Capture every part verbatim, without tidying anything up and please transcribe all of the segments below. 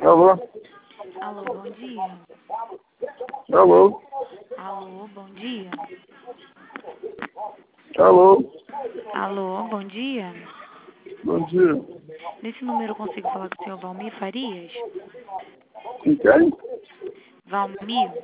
Alô? Alô, bom dia. Alô? Alô, bom dia. Alô? Alô, bom dia. Bom dia. Nesse número eu consigo falar com o senhor Valmir Farias? Com quem? Valmir?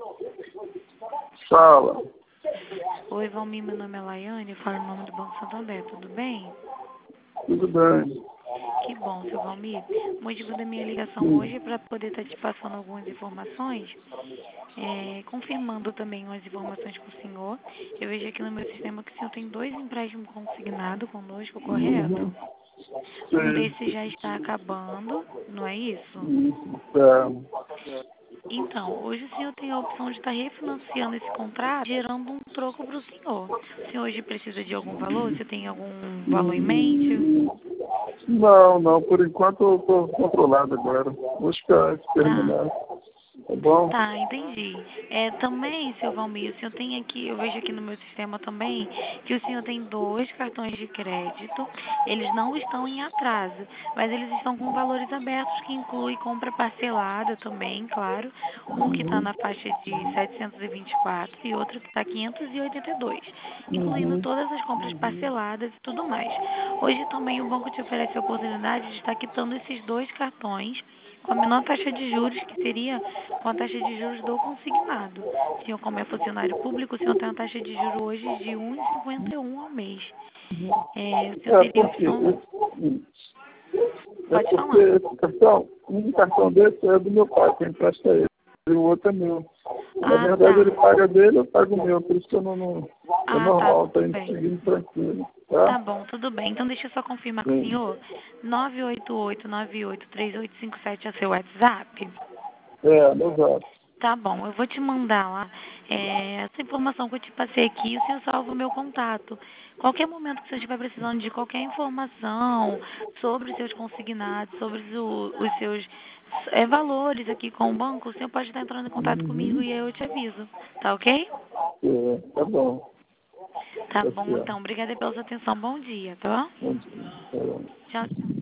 Fala. Oi, Valmir, meu nome é Laiane, eu falo em nome do Banco Santander, tudo bem? Tudo bem? Que bom, seu Valmir. O motivo da minha ligação Hum. hoje é para poder estar te passando algumas informações, é, confirmando também umas informações com o senhor. Eu vejo aqui no meu sistema que o senhor tem dois empréstimos consignados conosco, correto? Uhum. Um Sim. desses já está acabando, não é isso? Uhum. É. Então, hoje o senhor tem a opção de estar refinanciando esse contrato, gerando um troco para o senhor. O senhor hoje precisa de algum valor? Você tem algum valor em mente? Hum. Não, não. Por enquanto eu estou controlado agora. Vou esperar Tá. terminar. Tá bom? Tá, entendi. É, também, seu Valmir, o senhor tem aqui, eu vejo aqui no meu sistema também, que o senhor tem dois cartões de crédito, eles não estão em atraso, mas eles estão com valores abertos, que inclui compra parcelada também, claro, um que está Uhum. na faixa de setecentos e vinte e quatro e outro que está quinhentos e oitenta e dois, incluindo Uhum. todas as compras parceladas e tudo mais. Hoje também o banco te oferece a oportunidade de estar quitando esses dois cartões com a menor taxa de juros, que seria com a taxa de juros do consignado. O senhor, como é funcionário público, o senhor tem uma taxa de juros hoje de um vírgula cinquenta e um ao mês. É, o senhor É teria porque, opção... hum, é Pode porque falar. esse cartão, um cartão desse é do meu pai, que empresta ele. E o outro é meu. Na Ah, verdade, ele tá. paga dele, eu pago o meu. Por isso que eu não, não é Ah, tá, normal, tá tudo indo bem. seguindo tranquilo, tá? Tá bom, tudo bem. Então deixa eu só confirmar com o Sim. senhor. nove oito oito, nove oito três oito cinco sete é o seu WhatsApp? É, exato. Tá bom, eu vou te mandar lá é, essa informação que eu te passei aqui, o senhor salva o meu contato. Qualquer momento que você estiver precisando de qualquer informação sobre os seus consignados, sobre o- os seus é, valores aqui com o banco, o senhor pode estar entrando em contato comigo Uhum. e aí eu te aviso. Tá ok? É, tá bom. Tá Tá bom, certo. então. Obrigada pela sua atenção. Bom dia, tá bom? Bom dia. Tá bom. Tchau.